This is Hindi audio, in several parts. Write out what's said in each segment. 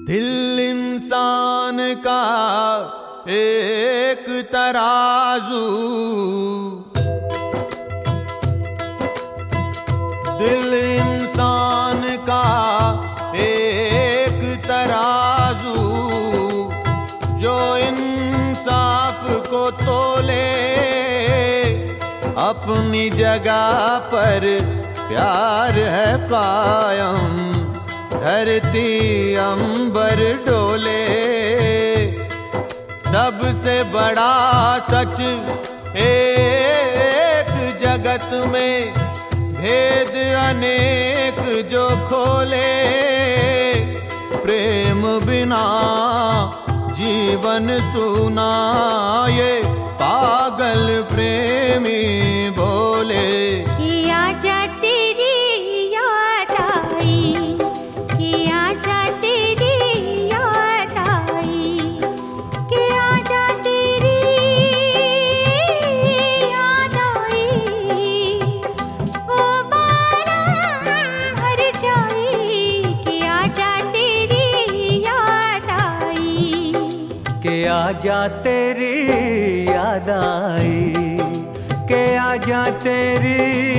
दिल इंसान का एक तराजू, दिल इंसान का एक तराजू, जो इंसाफ को तोले। अपनी जगह पर प्यार है कायम, धरती अंबर डोले। सबसे बड़ा सच एक जगत में, भेद अनेक जो खोले। प्रेम बिना जीवन सूना, ये पागल प्रेमी बोले। आजा तेरी याद आई, के आजा तेरी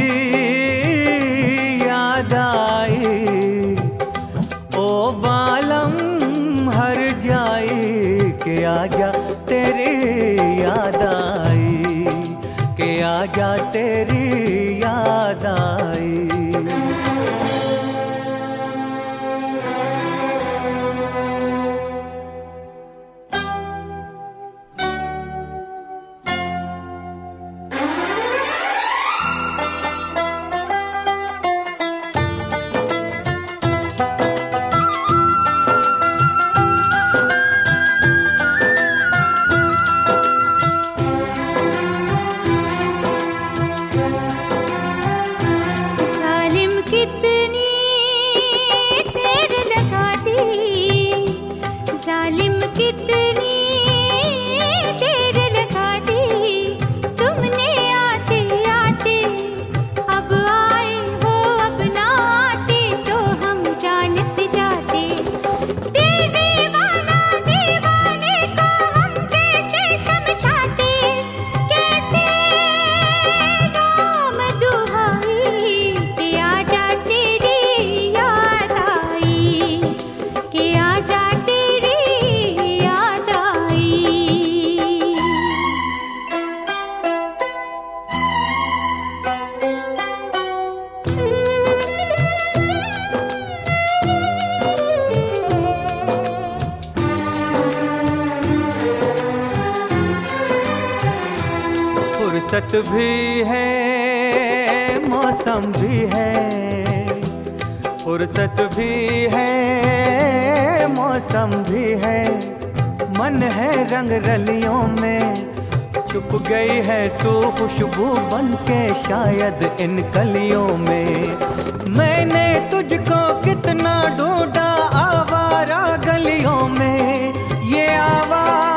याद आई। ओ बालम हर जाई, के आजा तेरी याद आई, के आजा तेरी याद आई। फुर्सत भी है मौसम भी है, फुर्सत भी है मौसम भी है। मन है रंग रलियों में, छुप गई है तू खुशबू बनके शायद इन कलियों में। मैंने तुझको कितना ढूंढा आवारा गलियों में, ये आवाज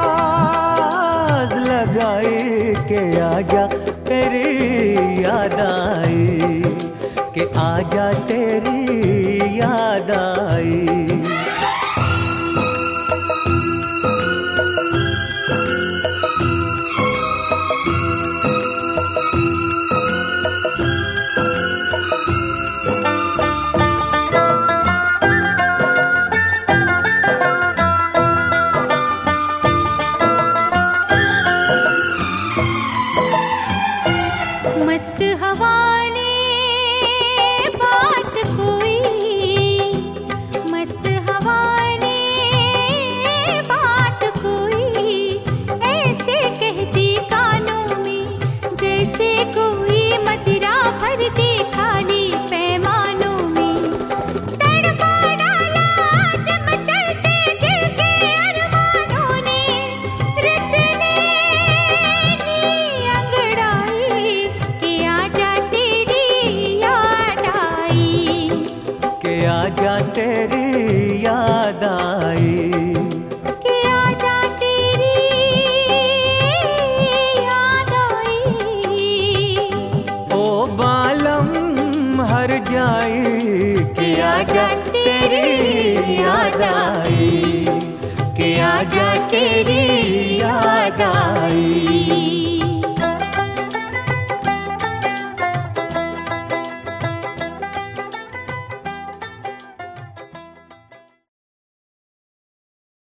लगाई के आजा तेरी याद आई, के आजा तेरी याद आई। मस्त हवा ने बात कोई, मस्त हवा ने बात कोई, ऐसे कहती कानों में जैसे कोई मदिरा भर दे खाली पैमानों में। तड़पा डाला जब चलते दिल के अरमानों ने, रुत ने अंगड़ाई के आजा तेरी याद आई, के आजा तेरी याद आई, के आजा तेरी याद आई। ओ बालम हर जाई, के आजा तेरी याद याद आई, कि आजा तेरी याद आई।